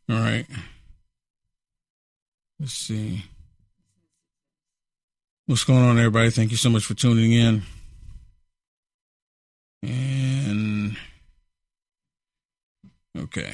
All right. Let's see. What's going on, everybody? Thank you so much for tuning in. And okay.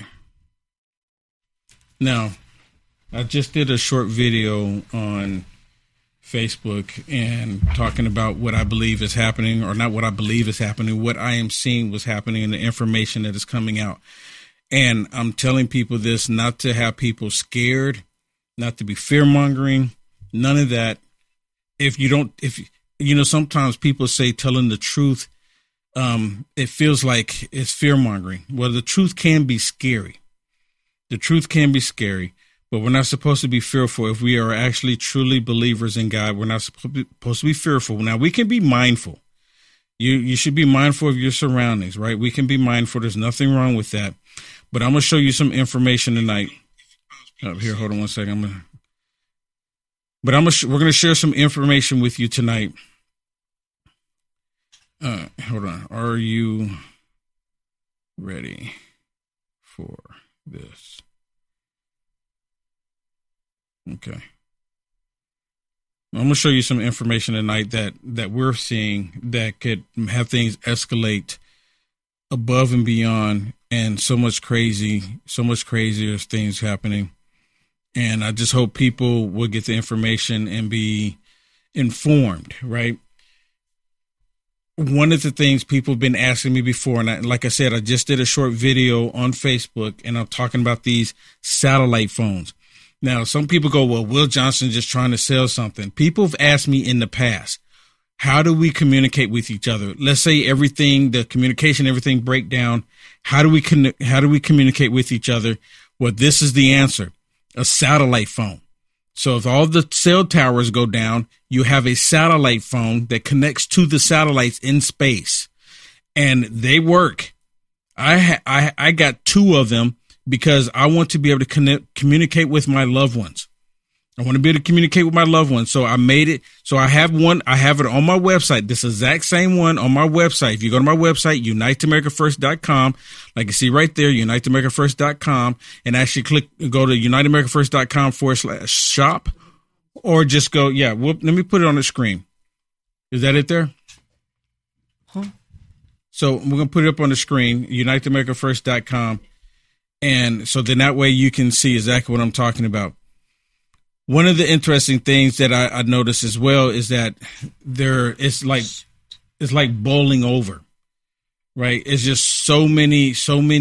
Now, I just did a short video on Facebook and talking about what I believe is happening, or not what I believe is happening, what I am seeing was happening and the information that is coming out. And I'm telling people this not to have people scared, not to be fear-mongering, none of that. If sometimes people say telling the truth, it feels like it's fear-mongering. Well, the truth can be scary. The truth can be scary, but we're not supposed to be fearful. If we are actually truly believers in God, we're not supposed to be fearful. Now, we can be mindful. You should be mindful of your surroundings, right? We can be mindful. There's nothing wrong with that. But I'm going to show you some information tonight. Here, hold on one second. We're going to share some information with you tonight. Hold on. Are you ready for this? Okay. I'm going to show you some information tonight that we're seeing that could have things escalate above and beyond, and so much crazier things happening. And I just hope people will get the information and be informed, right? One of the things people have been asking me before, and like I said, I just did a short video on Facebook, and I'm talking about these satellite phones. Now, some people go, well, Will Johnson just trying to sell something. People have asked me in the past, how do we communicate with each other? Let's say the communication, everything break down. How do we communicate with each other? Well, this is the answer. A satellite phone. So if all the cell towers go down, you have a satellite phone that connects to the satellites in space, and they work. I got 2 of them because I want to be able to communicate with my loved ones. I want to be able to communicate with my loved ones. So I made it. So I have one. I have it on my website. This exact same one on my website. If you go to my website, uniteamericafirst.com, like you see right there, uniteamericafirst.com, and actually go to uniteamericafirst.com/shop, or just go, let me put it on the screen. Is that it there? Huh? So we're going to put it up on the screen, uniteamericafirst.com. And so then that way you can see exactly what I'm talking about. One of the interesting things that I noticed as well is that it's like bowling over, right? It's just so many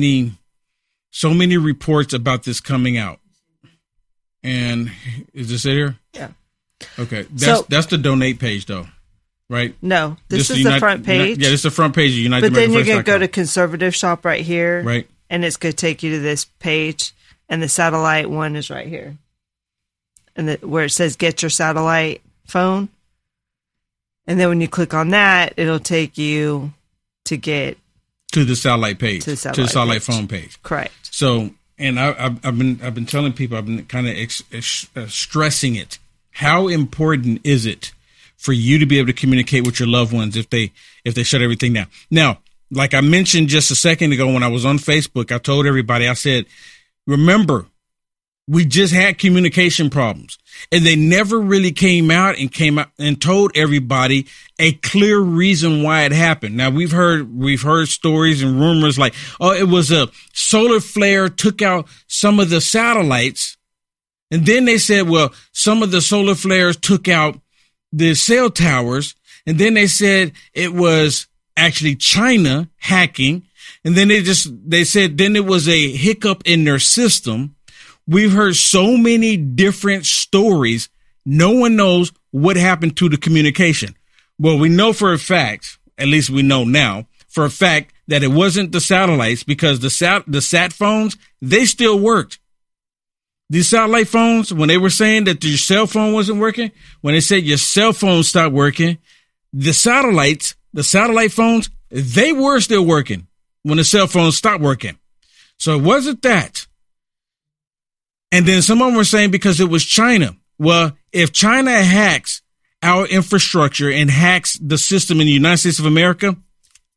reports about this coming out. And is this it here? Yeah. Okay. That's the donate page though, right? No, this is the front page. This is the front page of United. But then you're going to go to Conservative Shop right here. Right. And it's going to take you to this page, and the satellite one is right here. And where it says get your satellite phone. And then when you click on that, it'll take you to get to the satellite page, to the satellite phone page. Correct. So, and I've been telling people, I've been kind of stressing it. How important is it for you to be able to communicate with your loved ones if they shut everything down? Now, like I mentioned just a second ago when I was on Facebook, I told everybody, I said, remember, we just had communication problems, and they never really came out and told everybody a clear reason why it happened. Now we've heard stories and rumors like, oh, it was a solar flare took out some of the satellites. And then they said, well, some of the solar flares took out the cell towers. And then they said it was actually China hacking. And then they said then it was a hiccup in their system. We've heard so many different stories. No one knows what happened to the communication. Well, we know for a fact, at least we know now for a fact, that it wasn't the satellites, because the sat phones, they still worked. These satellite phones, when they were saying that your cell phone wasn't working, when they said your cell phone stopped working, the satellite phones, they were still working when the cell phones stopped working. So it wasn't that. And then some of them were saying because it was China. Well, if China hacks our infrastructure and hacks the system in the United States of America,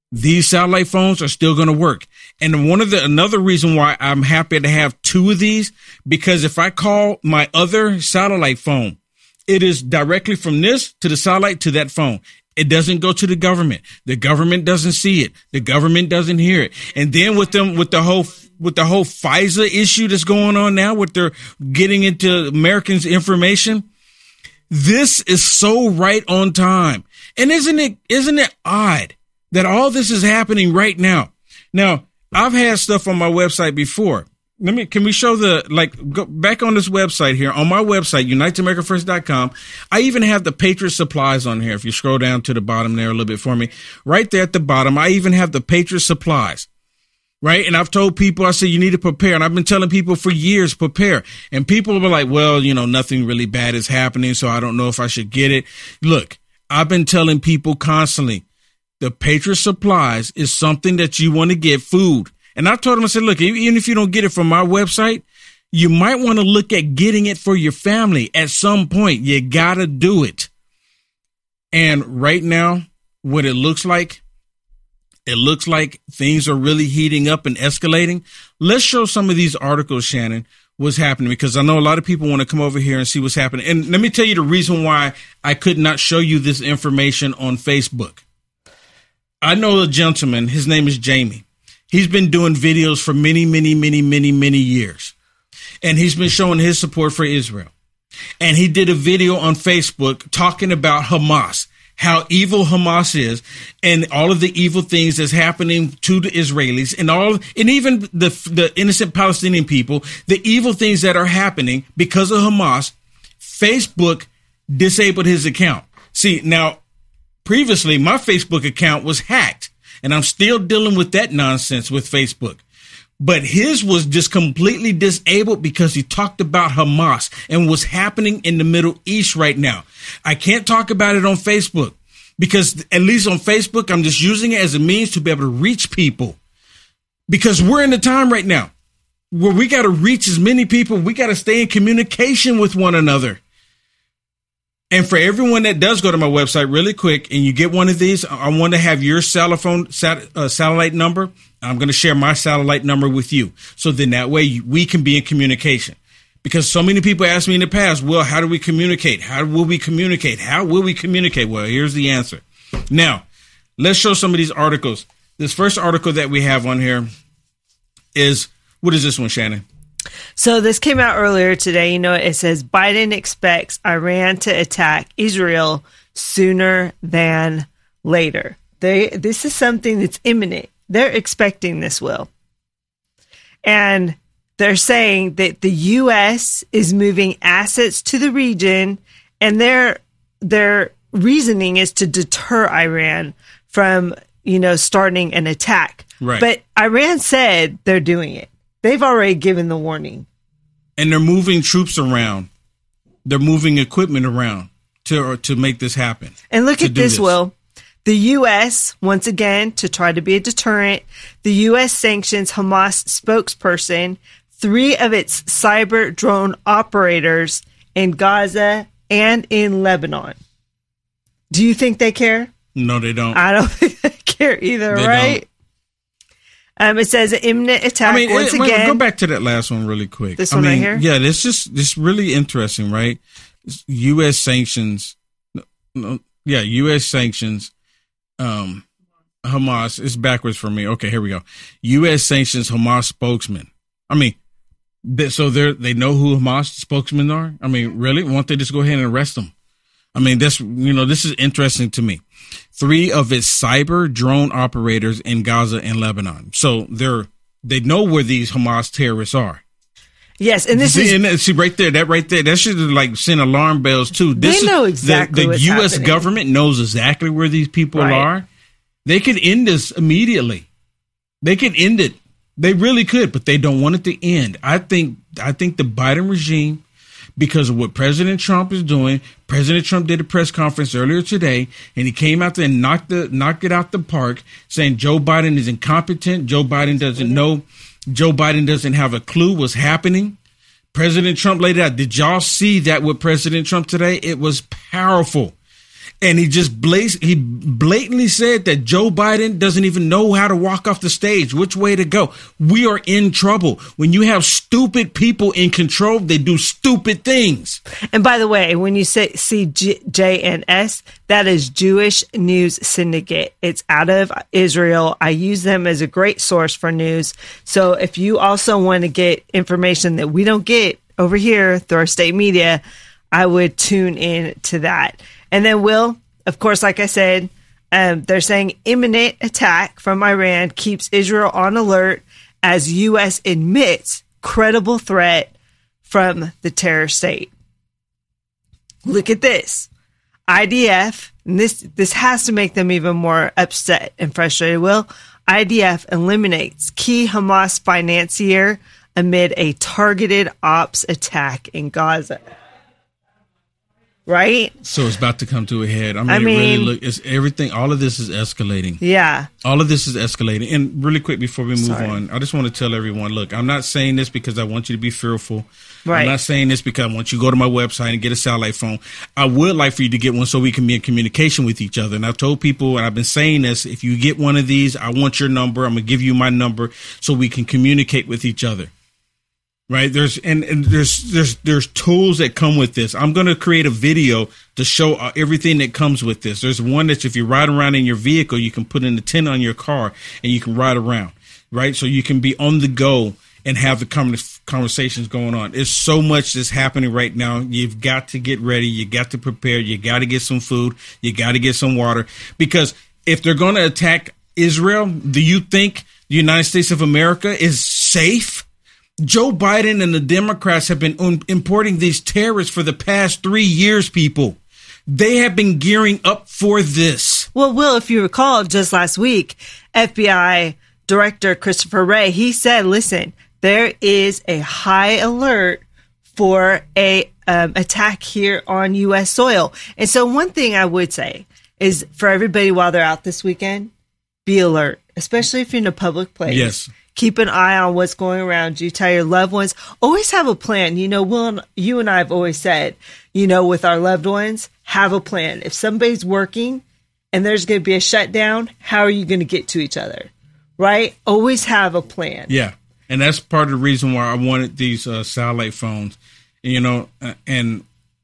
these satellite phones are still going to work. And another reason why I'm happy to have two of these, because if I call my other satellite phone, it is directly from this to the satellite to that phone. It doesn't go to the government. The government doesn't see it. The government doesn't hear it. And then with the whole FISA issue that's going on now, with their getting into Americans' information, this is so right on time. And isn't it odd that all this is happening right now? Now, I've had stuff on my website before. Can we show go back on this website here, on my website, unitedamericafirst.com. I even have the Patriot Supplies on here. If you scroll down to the bottom there a little bit for me, right there at the bottom, I even have the Patriot Supplies, right? And I've told people, I said, you need to prepare. And I've been telling people for years, prepare. And people are like, well, nothing really bad is happening, so I don't know if I should get it. Look, I've been telling people constantly, the Patriot Supplies is something that you want to get, food. And I told him, I said, look, even if you don't get it from my website, you might want to look at getting it for your family at some point. You got to do it. And right now, what it looks like things are really heating up and escalating. Let's show some of these articles, Shannon, what's happening, because I know a lot of people want to come over here and see what's happening. And let me tell you the reason why I could not show you this information on Facebook. I know a gentleman, his name is Jamie. He's been doing videos for many, many, many, many, many years. And he's been showing his support for Israel. And he did a video on Facebook talking about Hamas, how evil Hamas is, and all of the evil things that's happening to the Israelis and even the innocent Palestinian people, the evil things that are happening because of Hamas. Facebook disabled his account. See, now, previously, my Facebook account was hacked. And I'm still dealing with that nonsense with Facebook. But his was just completely disabled because he talked about Hamas and what's happening in the Middle East right now. I can't talk about it on Facebook because at least on Facebook, I'm just using it as a means to be able to reach people, because we're in the time right now where we got to reach as many people. We got to stay in communication with one another. And for everyone that does go to my website really quick and you get one of these, I want to have your satellite number. I'm going to share my satellite number with you. So then that way we can be in communication, because so many people ask me in the past, well, how do we communicate? How will we communicate? How will we communicate? Well, here's the answer. Now, let's show some of these articles. This first article that we have on here is, what is this one, Shannon? So this came out earlier today. It says Biden expects Iran to attack Israel sooner than later. This is something that's imminent. They're expecting this, Will. And they're saying that the U.S. is moving assets to the region, and their reasoning is to deter Iran from, starting an attack. Right. But Iran said they're doing it. They've already given the warning. And they're moving troops around. They're moving equipment around to make this happen. And look at this, Will. The U.S., once again, to try to be a deterrent, the U.S. sanctions Hamas spokesperson, 3 of its cyber drone operators in Gaza and in Lebanon. Do you think they care? No, they don't. I don't think they care either, right? Don't. It says an imminent attack once again. Go back to that last one really quick. This one right here? Yeah, it's really interesting, right? U.S. sanctions. U.S. sanctions. Hamas. It's backwards for me. Okay, here we go. U.S. sanctions Hamas spokesman. So they know who Hamas spokesmen are? Really? Why don't they just go ahead and arrest them? This is interesting to me. 3 of its cyber drone operators in Gaza and Lebanon. So they know where these Hamas terrorists are. Yes, and see right there, that should send alarm bells too. They know exactly the what's U.S. happening. government knows exactly where these people are. They could end this immediately. They could end it. They really could, but they don't want it to end. I think the Biden regime, because of what President Trump is doing. President Trump did a press conference earlier today, and he came out there and knocked it out the park, saying Joe Biden is incompetent. Joe Biden doesn't know. Joe Biden doesn't have a clue what's happening. President Trump laid it out. Did y'all see that with President Trump today? It was powerful. And he just blatantly said that Joe Biden doesn't even know how to walk off the stage, which way to go. We are in trouble. When you have stupid people in control, they do stupid things. And by the way, when you see JNS, that is Jewish News Syndicate. It's out of Israel. I use them as a great source for news. So if you also want to get information that we don't get over here through our state media, I would tune in to that. And then, Will, of course, like I said, they're saying imminent attack from Iran keeps Israel on alert as U.S. admits credible threat from the terror state. Look at this. IDF, and this has to make them even more upset and frustrated, Will. IDF eliminates key Hamas financier amid a targeted ops attack in Gaza. Right? So it's about to come to a head. I mean, really look, it's everything. All of this is escalating. Yeah. All of this is escalating. And really quick before we move on, I just want to tell everyone, look, I'm not saying this because I want you to be fearful. Right. I'm not saying this because I want you to go to my website and get a satellite phone. I would like for you to get one so we can be in communication with each other. And I've told people, and I've been saying this, if you get one of these, I want your number. I'm going to give you my number so we can communicate with each other. Right. There's tools that come with this. I'm going to create a video to show everything that comes with this. There's one that if you ride around in your vehicle, you can put in the tent on your car and you can ride around. Right. So you can be on the go and have the conversations going on. There's so much that's happening right now. You've got to get ready. You got to prepare. You got to get some food. You got to get some water, because if they're going to attack Israel, do you think the United States of America is safe? Joe Biden and the Democrats have been importing these terrorists for the past 3 years, people. They have been gearing up for this. Well, Will, if you recall, just last week, FBI Director Christopher Wray, he said, listen, there is a high alert for a attack here on U.S. soil. And so one thing I would say is for everybody while they're out this weekend, be alert, especially if you're in a public place. Yes. Keep an eye on what's going around you. Tell your loved ones. Always have a plan. You know, Will, you and I have always said, you know, with our loved ones, have a plan. If somebody's working and there's going to be a shutdown, how are you going to get to each other? Right? Always have a plan. Yeah. And that's part of the reason why I wanted these satellite phones. You know, and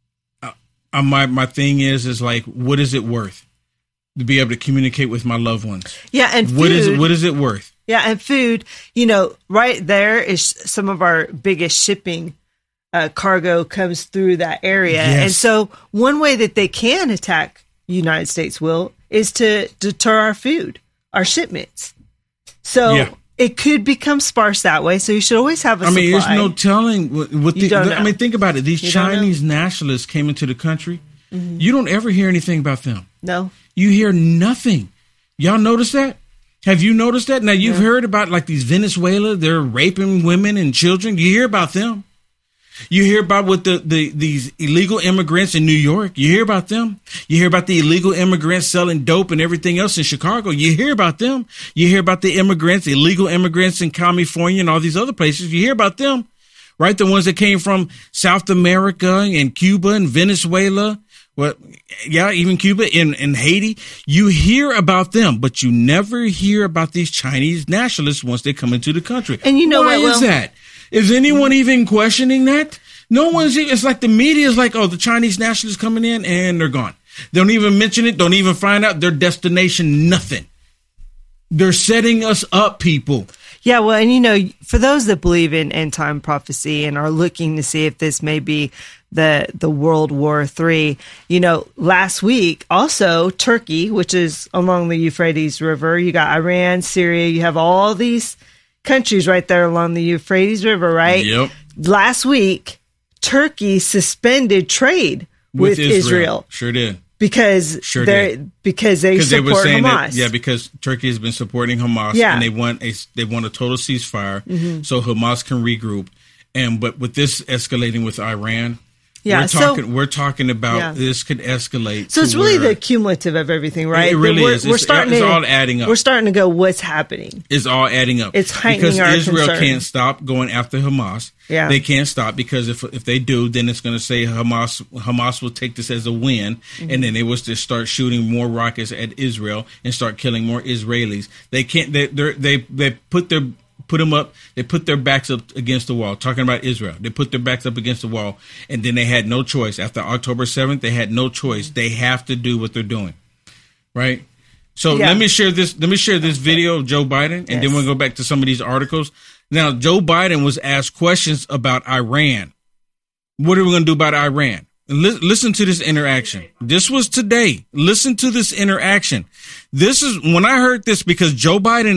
my thing is like, what is it worth to be able to communicate with my loved ones? Yeah. And food, what is it worth? Yeah, and food, you know, right there is some of our biggest shipping cargo comes through that area. Yes. And so one way that they can attack the United States, Will, is to deter our food, our shipments. So it could become sparse that way. So you should always have a supply. There's no telling what think about it. These Chinese nationalists came into the country. Mm-hmm. You don't ever hear anything about them. No. You hear nothing. Y'all notice that? Have you noticed that? Now, you've heard about like these Venezuela, they're raping women and children. You hear about them. You hear about what these illegal immigrants in New York. You hear about them. You hear about the illegal immigrants selling dope and everything else in Chicago. You hear about them. You hear about the illegal immigrants in California and all these other places. You hear about them, right? The ones that came from South America and Cuba and Venezuela. Well, yeah, even Cuba and Haiti. You hear about them, but you never hear about these Chinese nationalists once they come into the country. And you know why is that? Is anyone even questioning that? No one's. It's like the media is like, oh, the Chinese nationalists coming in and they're gone. They don't even mention it. Don't even find out their destination. Nothing. They're setting us up, people. Yeah, well, and you know, for those that believe in end time prophecy and are looking to see if this may be the World War III, you know, last week also Turkey, which is along the Euphrates River, you got Iran, Syria, you have all these countries right there along the Euphrates River, right? Yep. Last week, Turkey suspended trade with Israel. Sure did. Because they support Hamas. Because Turkey has been supporting Hamas, and they want a total ceasefire, so Hamas can regroup. But with this escalating with Iran, Yeah, we're talking about this could escalate. So it's really the cumulative of everything, right? It really is. It's all adding up. We're starting to go, what's happening? It's all adding up. It's heightening our concern. Because Israel can't stop going after Hamas. Yeah. They can't stop because if they do, then it's going to say Hamas will take this as a win, and then they will just start shooting more rockets at Israel and start killing more Israelis. They can't. They put their backs up against the wall. Talking about Israel, they put their backs up against the wall, and then they had no choice. After October 7th, they had no choice. They have to do what they're doing, right? So let me share this. Let me share this video of Joe Biden, and then we'll go back to some of these articles. Now, Joe Biden was asked questions about Iran. What are we going to do about Iran? Listen to this interaction. This was today. Listen to this interaction. This is when I heard this, because Joe Biden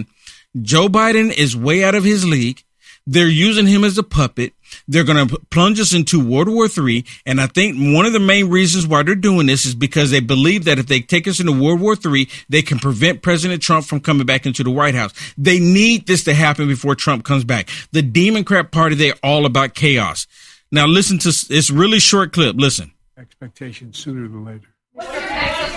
is way out of his league. They're using him as a puppet. They're going to plunge us into World War III. And I think one of the main reasons why they're doing this is because they believe that if they take us into World War III, they can prevent President Trump from coming back into the White House. They need this to happen before Trump comes back. The Democrat Party, they're all about chaos. Now listen to this really short clip. Listen. Expectations sooner than later. Mr.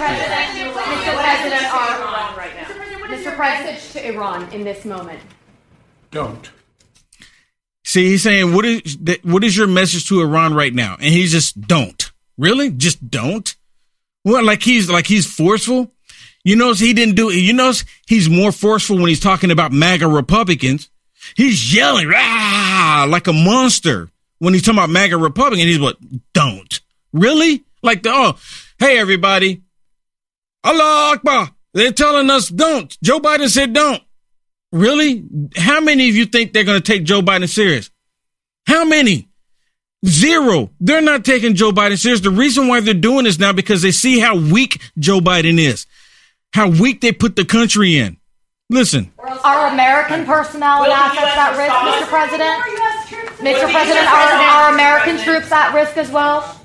President, to Iran in this moment. Don't. See, he's saying, what is your message to Iran right now? And he's just, don't. Really? Just don't? Well, like he's forceful. You notice he didn't do it. You notice he's more forceful when he's talking about MAGA Republicans. He's yelling, rah, like a monster. When he's talking about MAGA Republicans, he's what? Don't. Really? Like hey, everybody. Allah Akbar. They're telling us don't. Joe Biden said don't. Really? How many of you think they're going to take Joe Biden serious? How many? Zero. They're not taking Joe Biden serious. The reason why they're doing this now because they see how weak Joe Biden is, how weak they put the country in. Listen. Are American personnel and assets at risk, Mr. President? Mr. President, are American troops at risk as well?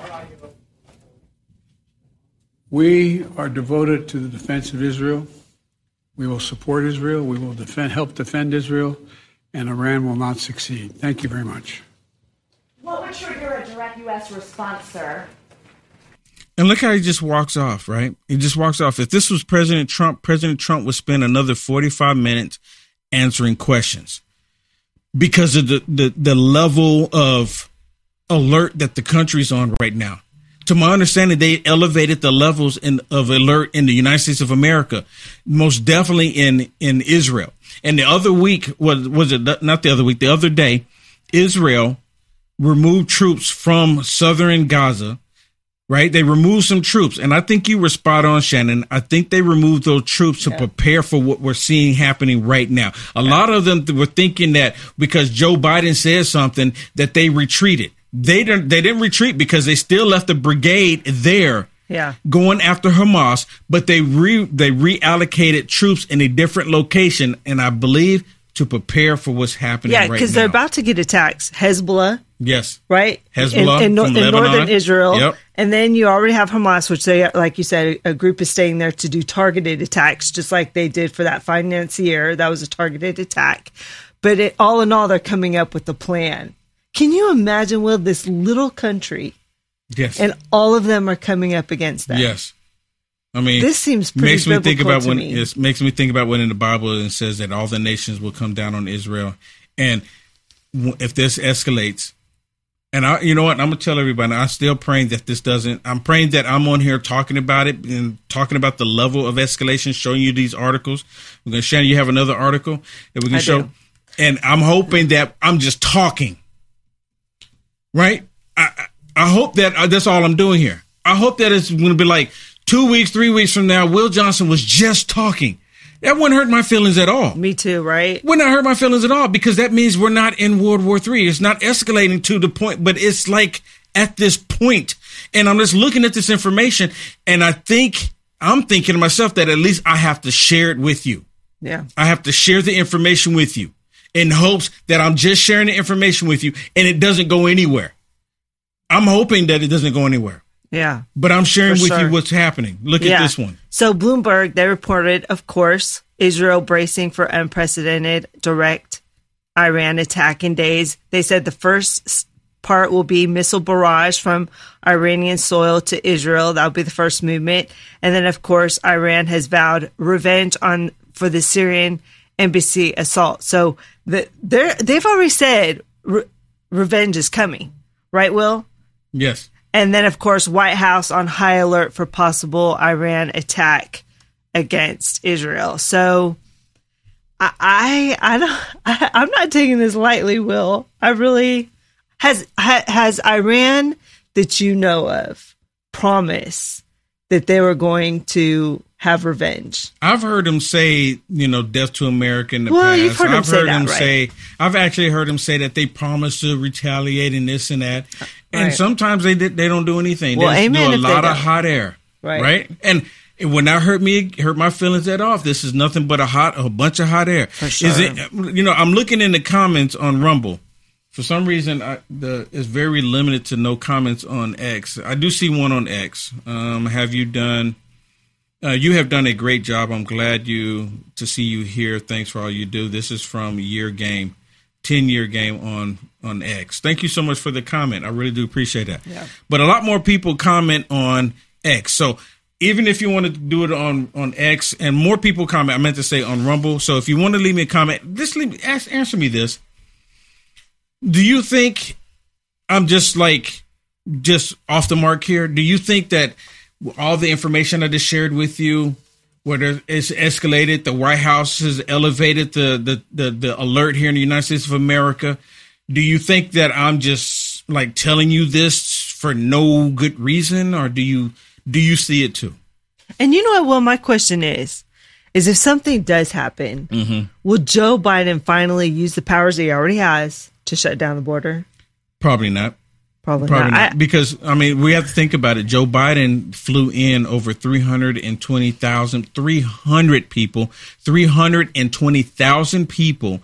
We are devoted to the defense of Israel. We will support Israel. We will help defend Israel, and Iran will not succeed. Thank you very much. What would trigger a direct U.S. response, sir? And look how he just walks off, right? He just walks off. If this was President Trump would spend another 45 minutes answering questions because of the level of alert that the country's on right now. To my understanding, they elevated the levels of alert in the United States of America, most definitely in Israel. And the other week, was it not the other week, the other day, Israel removed troops from southern Gaza, right? They removed some troops. And I think you were spot on, Shannon. I think they removed those troops to prepare for what we're seeing happening right now. A lot of them were thinking that because Joe Biden said something that they retreated. They didn't retreat because they still left the brigade there going after Hamas, but they reallocated troops in a different location, and I believe to prepare for what's happening right now. Yeah, because they're about to get attacks. Hezbollah. Yes. Right? Hezbollah in northern Israel. Yep. And then you already have Hamas, which they, like you said, a group is staying there to do targeted attacks, just like they did for that financier. That was a targeted attack. But all in all, they're coming up with a plan. Can you imagine, Will, this little country? Yes. And all of them are coming up against that. Yes. I mean, this seems pretty makes me think about me. It makes me think about when in the Bible it says that all the nations will come down on Israel. And if this escalates, and you know what, I'm going to tell everybody, I'm still praying that this doesn't, I'm praying that I'm on here talking about it and talking about the level of escalation, showing you these articles. We're going to, Shannon, you have another article that we can show. Do. And I'm hoping that I'm just talking. Right? I hope that that's all I'm doing here. I hope that it's going to be like 2 weeks, 3 weeks from now, Will Johnson was just talking. That wouldn't hurt my feelings at all. Me too, right? Would not hurt my feelings at all because that means we're not in World War III. It's not escalating to the point, but it's like at this point. And I'm just looking at this information and I'm thinking to myself that at least I have to share it with you. Yeah. I have to share the information with you. In hopes that I'm just sharing the information with you and it doesn't go anywhere. I'm hoping that it doesn't go anywhere. Yeah. But I'm sharing with you what's happening. Look at this one. So Bloomberg, they reported, of course, Israel bracing for unprecedented direct Iran attack in days. They said the first part will be missile barrage from Iranian soil to Israel. That'll be the first movement. And then, of course, Iran has vowed revenge for the Syrian embassy assault. So they've already said revenge is coming, right, Will? Yes. And then, of course, White House on high alert for possible Iran attack against Israel. So I'm not taking this lightly, Will. I really has Iran that you know of promised that they were going to have revenge? I've heard him say, death to America in the well, past. You've heard him say that, right? I've actually heard him say that they promised to retaliate and this and that. And right. sometimes they don't do anything. Well, they amen do a lot of hot air. Right. And when that hurt my feelings that off. This is nothing but a bunch of hot air. For sure. I'm looking in the comments on Rumble. For some reason, it's very limited to no comments on X. I do see one on X. Have you done? You have done a great job. I'm glad to see you here. Thanks for all you do. This is from Year Game, 10-year game on X. Thank you so much for the comment. I really do appreciate that. Yeah. But a lot more people comment on X. So even if you want to do it on X, and more people comment, I meant to say on Rumble. So if you want to leave me a comment, answer me this. Do you think I'm just off the mark here? Do you think that all the information I just shared with you, whether it's escalated, the White House has elevated the alert here in the United States of America, do you think that I'm just telling you this for no good reason, or do you see it too? And you know what? Well, my question is if something does happen, will Joe Biden finally use the powers he already has to shut down the border? Probably not. Probably not. Because, we have to think about it. Joe Biden flew in over 320,000 people, 320,000 people,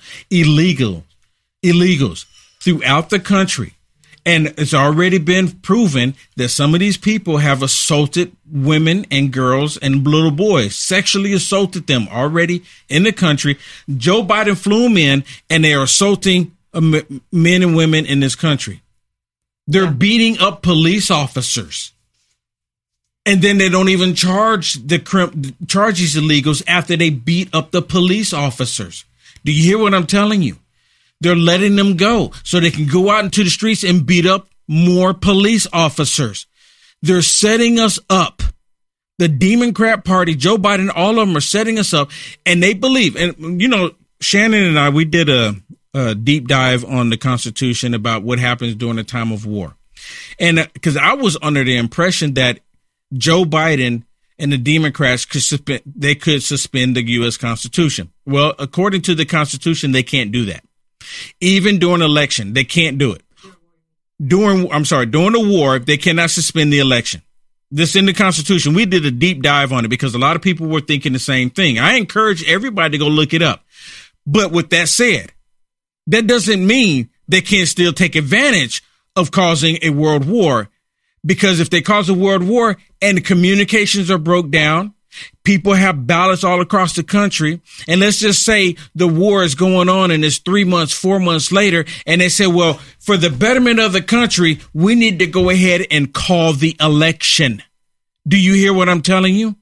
illegals throughout the country. And it's already been proven that some of these people have assaulted women and girls and little boys, sexually assaulted them already in the country. Joe Biden flew them in, and they are assaulting men and women in this country. They're beating up police officers. And then they don't even charge these illegals after they beat up the police officers. Do you hear what I'm telling you? They're letting them go so they can go out into the streets and beat up more police officers. They're setting us up. The Democrat Party, Joe Biden, all of them are setting us up. And they believe, and Shannon and I, we did a deep dive on the Constitution about what happens during a time of war. And because I was under the impression that Joe Biden and the Democrats could suspend the U.S. Constitution. Well, according to the Constitution, they can't do that. Even during an election, they can't do it. During the war, they cannot suspend the election. This in the Constitution. We did a deep dive on it because a lot of people were thinking the same thing. I encourage everybody to go look it up. But with that said, that doesn't mean they can't still take advantage of causing a world war, because if they cause a world war and the communications are broke down, people have ballots all across the country, and let's just say the war is going on and it's 3 months, 4 months later, and they say, well, for the betterment of the country, we need to go ahead and call the election. Do you hear what I'm telling you?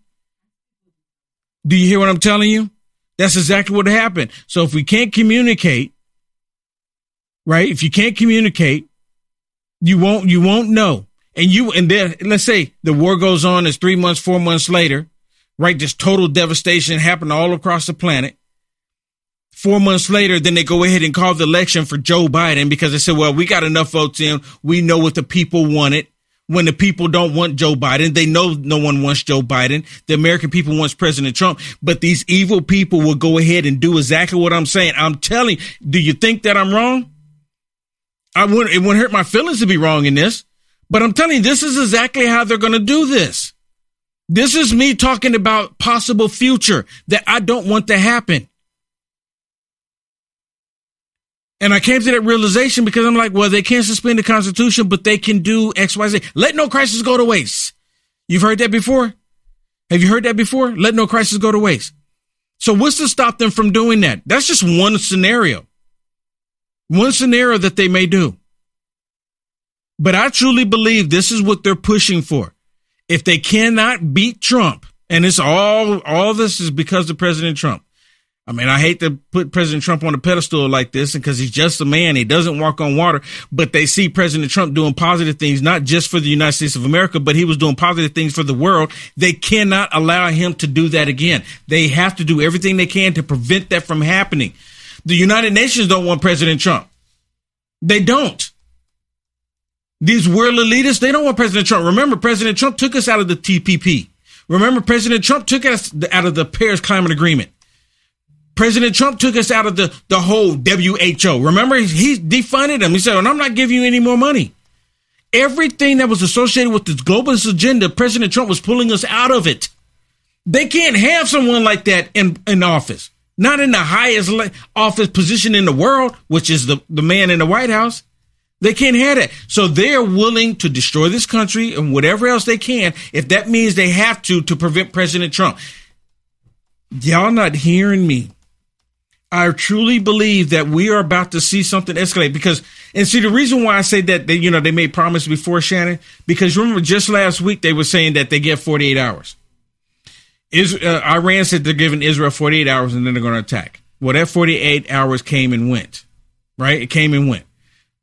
Do you hear what I'm telling you? That's exactly what happened. So if we can't communicate, right? If you can't communicate, you won't know. And then let's say the war goes on, it's 3 months, 4 months later, right? Just total devastation happened all across the planet. 4 months later, then they go ahead and call the election for Joe Biden because they said, well, we got enough votes in. We know what the people wanted. When the people don't want Joe Biden, they know no one wants Joe Biden. The American people wants President Trump, but these evil people will go ahead and do exactly what I'm saying. I'm telling you, do you think that I'm wrong? It wouldn't hurt my feelings to be wrong in this, but I'm telling you, this is exactly how they're going to do this. This is me talking about possible future that I don't want to happen. And I came to that realization because I'm like, well, they can't suspend the Constitution, but they can do X, Y, Z. Let no crisis go to waste. You've heard that before? Have you heard that before? Let no crisis go to waste. So what's to stop them from doing that? That's just one scenario. One scenario that they may do. But I truly believe this is what they're pushing for. If they cannot beat Trump, and it's all this is because of President Trump. I mean, I hate to put President Trump on a pedestal like this because he's just a man. He doesn't walk on water, but they see President Trump doing positive things, not just for the United States of America, but he was doing positive things for the world. They cannot allow him to do that again. They have to do everything they can to prevent that from happening. The United Nations don't want President Trump. They don't. These world elitists, they don't want President Trump. Remember, President Trump took us out of the TPP. Remember, President Trump took us out of the Paris Climate Agreement. President Trump took us out of the whole WHO. Remember, he defunded them. He said, I'm not giving you any more money. Everything that was associated with this globalist agenda, President Trump was pulling us out of it. They can't have someone like that in office. Not in the highest office position in the world, which is the man in the White House. They can't have that. So they're willing to destroy this country and whatever else they can, if that means they have to prevent President Trump. Y'all not hearing me. I truly believe that we are about to see something escalate and see the reason why I say that they made promises before, Shannon, because remember just last week they were saying that they get 48 hours. Iran said they're giving Israel 48 hours and then they're going to attack. Well, that 48 hours came and went, right? It came and went.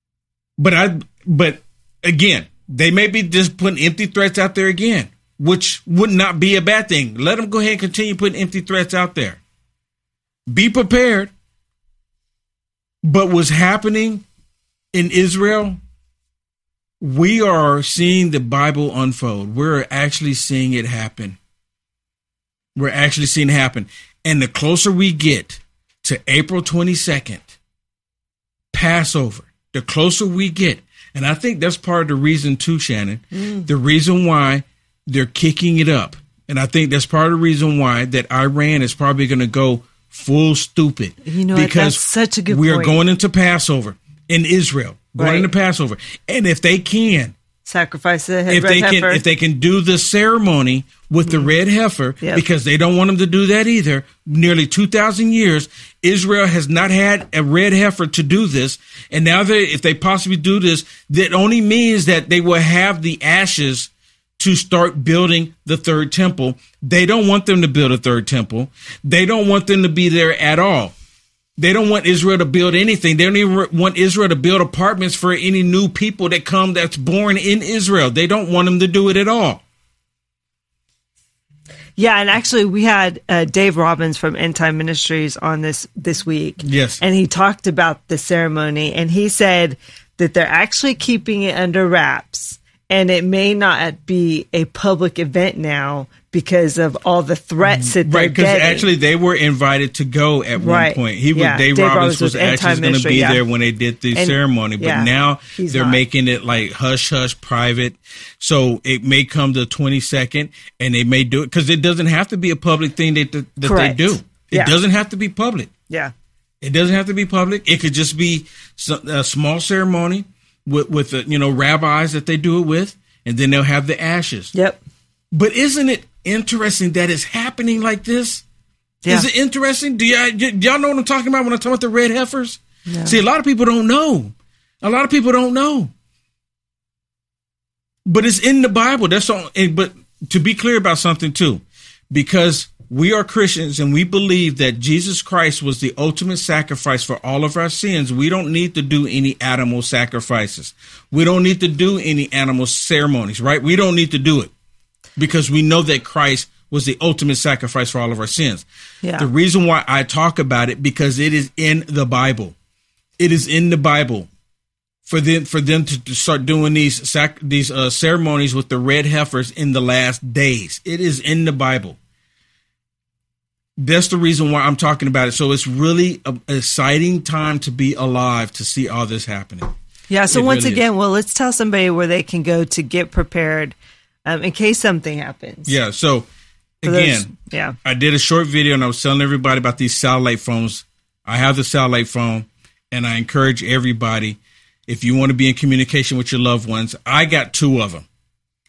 But again, they may be just putting empty threats out there again, which would not be a bad thing. Let them go ahead and continue putting empty threats out there. Be prepared. But what's happening in Israel, we are seeing the Bible unfold. We're actually seeing it happen. We're actually seeing it happen. And the closer we get to April 22nd, Passover, the closer we get. And I think that's part of the reason too, Shannon, the reason why they're kicking it up. And I think that's part of the reason why that Iran is probably going to go full stupid. Because that's such a good point. We are going into Passover in Israel, going into Passover. And if they can sacrifice the red heifer, if they can do the ceremony with the red heifer, because they don't want them to do that either. Nearly 2,000 years, Israel has not had a red heifer to do this. And now if they possibly do this, that only means that they will have the ashes to start building the third temple. They don't want them to build a third temple. They don't want them to be there at all. They don't want Israel to build anything. They don't even want Israel to build apartments for any new people that come that's born in Israel. They don't want them to do it at all. Yeah, and actually we had Dave Robbins from End Time Ministries on this week. Yes. And he talked about the ceremony, and he said that they're actually keeping it under wraps. And it may not be a public event now because of all the threats that they're getting. Right, because actually they were invited to go at one point. Dave Robbins was actually going to be there when they did the ceremony. But now they're making it like hush-hush private. So it may come the 22nd, and they may do it because it doesn't have to be a public thing that they do. It doesn't have to be public. Yeah. It doesn't have to be public. It could just be a small ceremony with rabbis that they do it with, and then they'll have the ashes. Yep. But isn't it interesting that it's happening like this? Yeah. Is it interesting? Do y'all know what I'm talking about when I talk about the red heifers? No. See, a lot of people don't know. But it's in the Bible. That's all. But to be clear about something too, because we are Christians and we believe that Jesus Christ was the ultimate sacrifice for all of our sins. We don't need to do any animal sacrifices. We don't need to do any animal ceremonies, right? We don't need to do it because we know that Christ was the ultimate sacrifice for all of our sins. Yeah. The reason why I talk about it, because it is in the Bible. It is in the Bible for them to start doing these ceremonies with the red heifers in the last days. It is in the Bible. That's the reason why I'm talking about it. So it's really an exciting time to be alive to see all this happening. Yeah. So once again, let's tell somebody where they can go to get prepared in case something happens. Yeah. So again, I did a short video and I was telling everybody about these satellite phones. I have the satellite phone, and I encourage everybody, if you want to be in communication with your loved ones, I got two of them.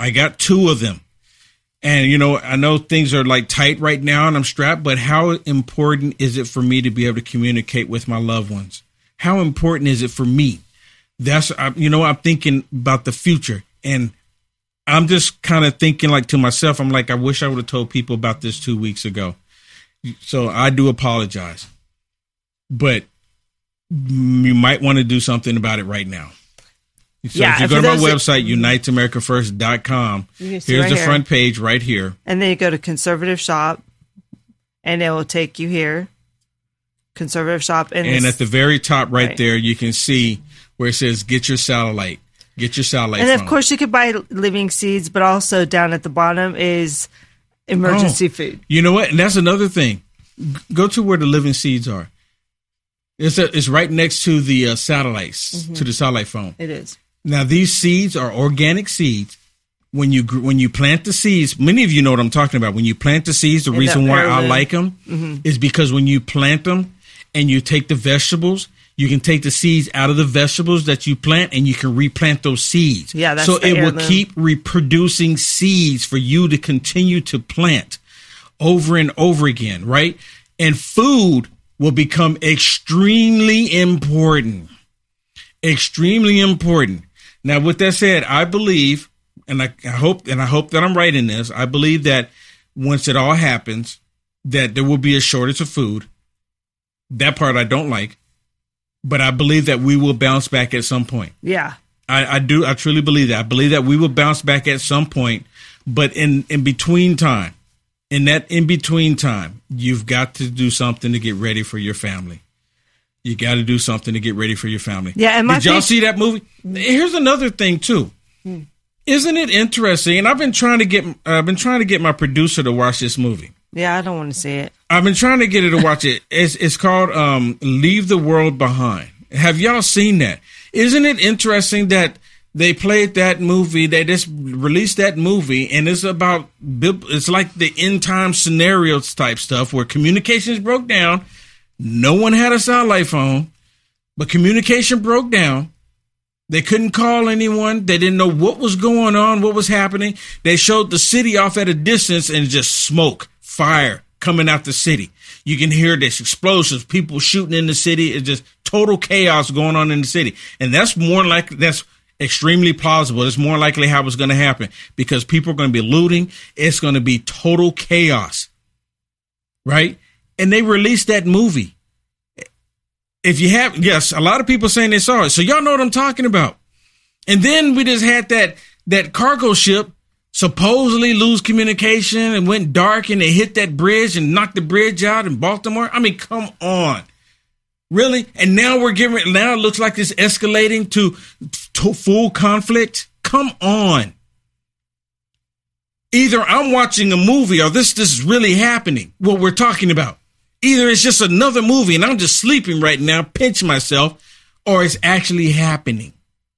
And, I know things are like tight right now and I'm strapped, but how important is it for me to be able to communicate with my loved ones? How important is it for me? I'm thinking about the future, and I'm just kind of thinking like to myself, I'm like, I wish I would have told people about this 2 weeks ago. So I do apologize, but you might want to do something about it right now. So if you go to my website, unitesamericafirst.com, here's the front page right here. And then you go to Conservative Shop, and it will take you here. Conservative Shop. And at the very top right there, you can see where it says, get your satellite. Get your satellite phone. And of course, you could buy Living Seeds, but also down at the bottom is emergency food. You know what? And that's another thing. Go to where the Living Seeds are. It's right next to the satellites, to the satellite phone. It is. Now, these seeds are organic seeds. When you plant the seeds, many of you know what I'm talking about. When you plant the seeds, the reason why I like them is because when you plant them and you take the vegetables, you can take the seeds out of the vegetables that you plant and you can replant those seeds. Yeah, that's so it will keep reproducing seeds for you to continue to plant over and over again, right? And food will become extremely important. Extremely important. Now, with that said, I believe, and I hope that I'm right in this, I believe that once it all happens, that there will be a shortage of food. That part I don't like, but I believe that we will bounce back at some point. Yeah. I do. I truly believe that. I believe that we will bounce back at some point, but in between time, you've got to do something to get ready for your family. You got to do something to get ready for your family. Yeah. And did y'all see that movie? Here's another thing too. Isn't it interesting? And I've been trying to get my producer to watch this movie. Yeah, I don't want to see it. I've been trying to get her to watch it. It's called Leave the World Behind. Have y'all seen that? Isn't it interesting that they played that movie? They just released that movie, and it's like the end time scenarios type stuff where communications broke down. No one had a satellite phone, but communication broke down. They couldn't call anyone. They didn't know what was going on, what was happening. They showed the city off at a distance and just smoke, fire coming out the city. You can hear this explosions, people shooting in the city. It's just total chaos going on in the city. And that's extremely plausible. It's more likely how it's going to happen because people are going to be looting. It's going to be total chaos. Right? And they released that movie. If you have, yes, a lot of people saying they saw it. So y'all know what I'm talking about. And then we just had that cargo ship supposedly lose communication and went dark and they hit that bridge and knocked the bridge out in Baltimore. I mean, come on. Really? And now now it looks like it's escalating to full conflict. Come on. Either I'm watching a movie or this is really happening, what we're talking about. Either it's just another movie and I'm just sleeping right now, pinch myself, or it's actually happening.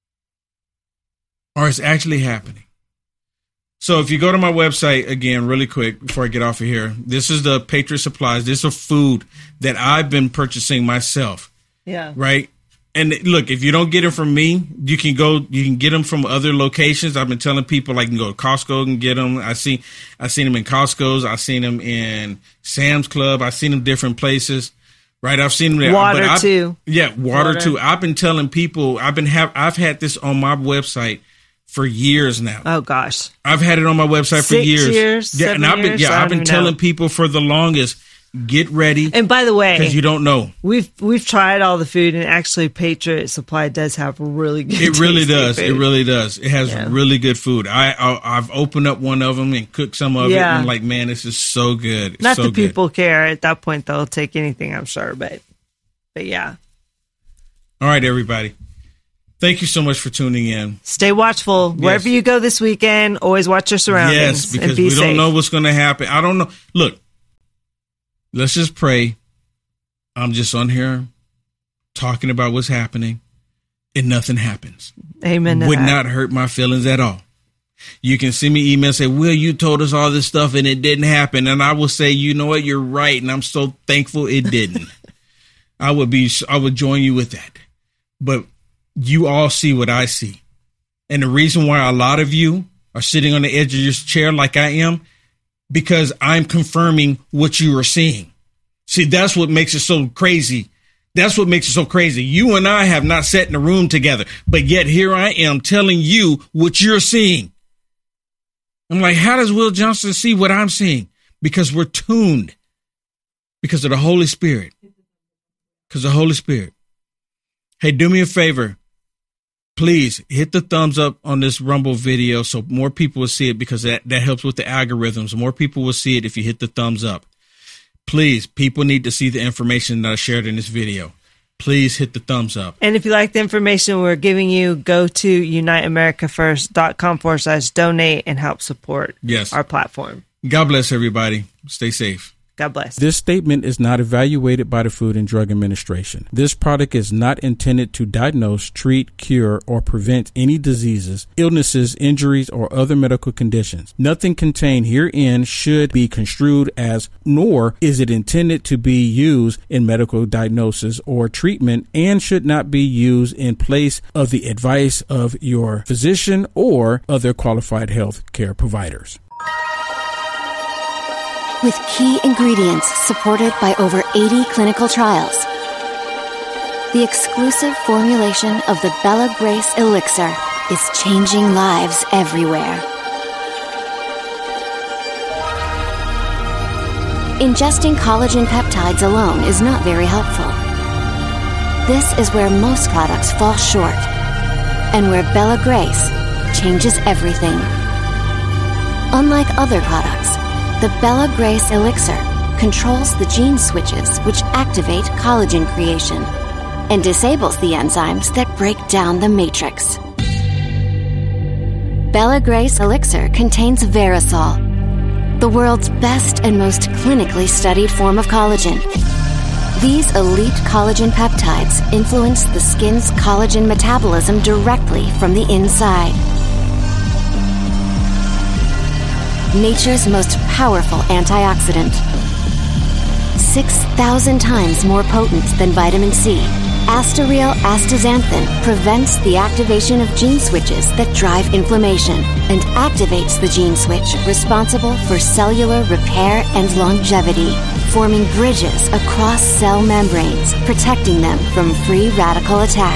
So if you go to my website again, really quick, before I get off of here, this is the Patriot Supplies. This is food that I've been purchasing myself. Yeah. Right. And look, if you don't get them from me, you can get them from other locations. I've been telling people like you can go to Costco and get them. I seen them in Costco's. I've seen them in Sam's Club. I've seen them different places. Right. I've seen them there. Water too. Yeah. Water too. I've been telling people I've had this on my website for years now. Oh gosh. I've had it on my website for years. 6 years. Yeah. And I've been telling people for the longest, get ready. And by the way, because you don't know, we've tried all the food, and actually, Patriot Supply does have really good. It really does. Food. It really does. It has really good food. I've opened up one of them and cooked some of it. And I'm like, man, this is so good. It's Not so that people care at that point; they'll take anything, I'm sure. But yeah. All right, everybody. Thank you so much for tuning in. Stay watchful wherever you go this weekend. Always watch your surroundings. Yes, because we don't know what's going to happen. I don't know. Look. Let's just pray. I'm just on here talking about what's happening and nothing happens. Amen. Would not hurt my feelings at all. You can send me email and say, Will, you told us all this stuff and it didn't happen. And I will say, you know what? You're right. And I'm so thankful it didn't. I would join you with that. But you all see what I see. And the reason why a lot of you are sitting on the edge of your chair like I am, because I'm confirming what you are seeing. See, that's what makes it so crazy That's what makes it so crazy. You and I have not sat in a room together, but yet here I am telling you what you're seeing. I'm like, how does Will Johnson see what I'm seeing? Because we're tuned. Because of the Holy Spirit. Because of the Holy Spirit. Hey, do me a favor. Please hit the thumbs up on this Rumble video so more people will see it, because that helps with the algorithms. More people will see it if you hit the thumbs up. Please, people need to see the information that I shared in this video. Please hit the thumbs up. And if you like the information we're giving you, go to uniteamericafirst.com/donate and help support our platform. God bless everybody. Stay safe. God bless. This statement is not evaluated by the Food and Drug Administration. This product is not intended to diagnose, treat, cure, or prevent any diseases, illnesses, injuries, or other medical conditions. Nothing contained herein should be construed as, nor is it intended to be used in medical diagnosis or treatment, and should not be used in place of the advice of your physician or other qualified health care providers. With key ingredients supported by over 80 clinical trials, the exclusive formulation of the Bella Grace Elixir is changing lives everywhere. Ingesting collagen peptides alone is not very helpful. This is where most products fall short, and where Bella Grace changes everything. Unlike other products, the Bella Grace Elixir controls the gene switches which activate collagen creation and disables the enzymes that break down the matrix. Bella Grace Elixir contains Verisol, the world's best and most clinically studied form of collagen. These elite collagen peptides influence the skin's collagen metabolism directly from the inside. Nature's most powerful antioxidant. 6,000 times more potent than vitamin C, Astareal astaxanthin prevents the activation of gene switches that drive inflammation and activates the gene switch responsible for cellular repair and longevity, forming bridges across cell membranes, protecting them from free radical attack.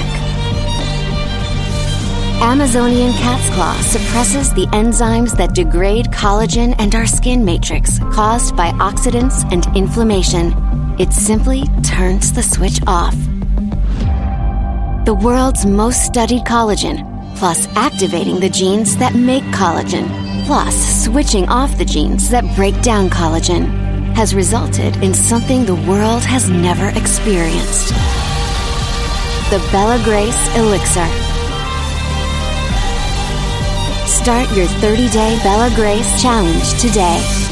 Amazonian cat's claw suppresses the enzymes that degrade collagen and our skin matrix caused by oxidants and inflammation. It simply turns the switch off. The world's most studied collagen, plus activating the genes that make collagen, plus switching off the genes that break down collagen, has resulted in something the world has never experienced. The Bella Grace Elixir. Start your 30-day Bella Grace challenge today.